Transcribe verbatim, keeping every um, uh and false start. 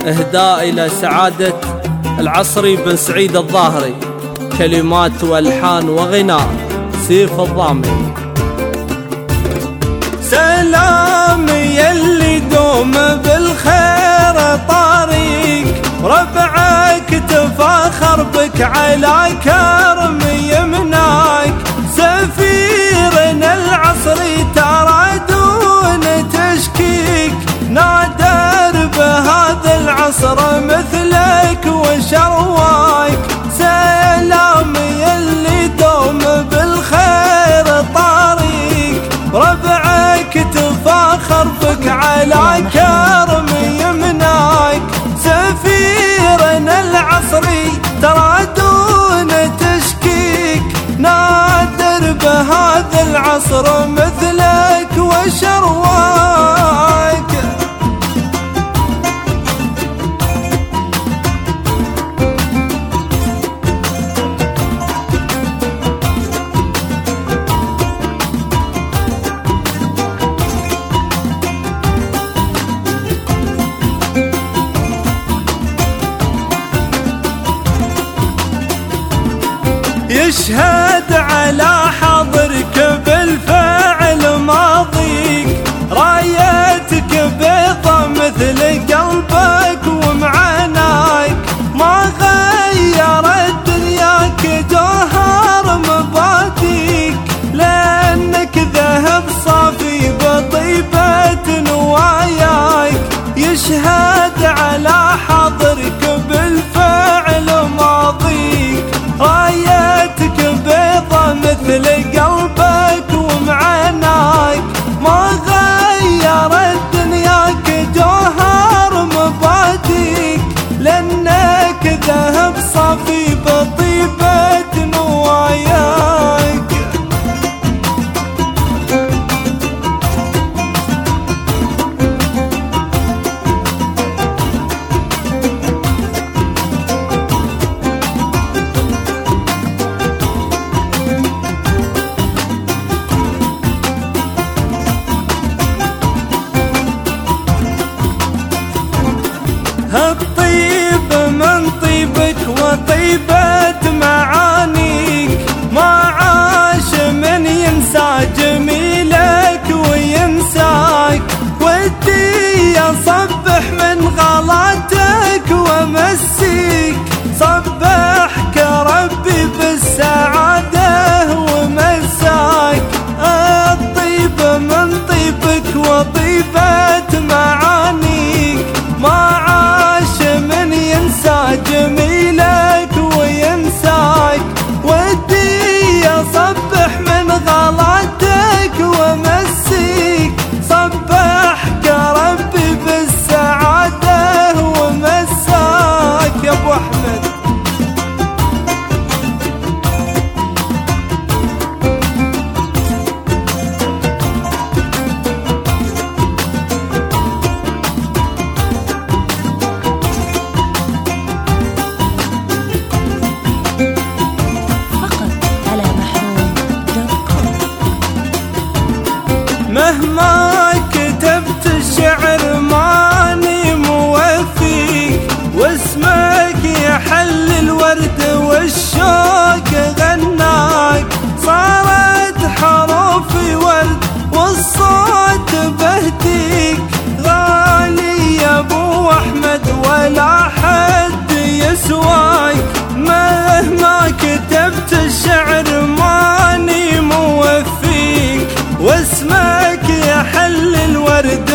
إهداء إلى سعادة العصري بن سعيد الظاهري، كلمات وألحان وغناء سيف الضامي. سلام يلي دوم بالخير طريق، ربعك تفاخر بك على كرم يمناك، سفيرنا العصري ترى دون تشكيك، نادر بهذا العصر مثلك وشرواك. سلام يلي دوم بالخير طريق، ربعك تفاخر بك على كرم يمناك، سفيرنا العصري ترى دون تشكيك، نادر بهذا العصر مثلك وشرواك. يشهد على حضرك بالفعل ماضيك، رايتك بيضة مثل قلبك ومعناك، ما غيرت دنياك جوهر مباديك، لأنك ذهب صافي بطيبة نواياك. يشهد على حضرك بالفعل ماضيك، رايتك بيضة مثل قلبك ومعناك، ما غيرت دنياك جوهر مباديك، لأنك ذهب صافي بطيبة نواياك. الطيب من طيبك وطيبة معانيك، ما عاش من ينسى جميلك وينساك، ودي أصبح من غلاتك ومسيك، صبحك ربي بالسعادة ومساك. الطيب من طيبك وطيبة معانيك، ما من ينسى جميلك وينساك، ودي أصبح من غلاتك ومسيك، صبحك ربي بالسعادة ومساك. يا أبو أحمد مهما كتبت الشعر ماني موفيك، واسمك يحل الورد والشوق غناك، صارت حروفي ورد والصوت بهديك، غالي يا ابو احمد ولا حد يسواك. مهما كتبت الشعر ماني موفيك، واسمك يحل الورد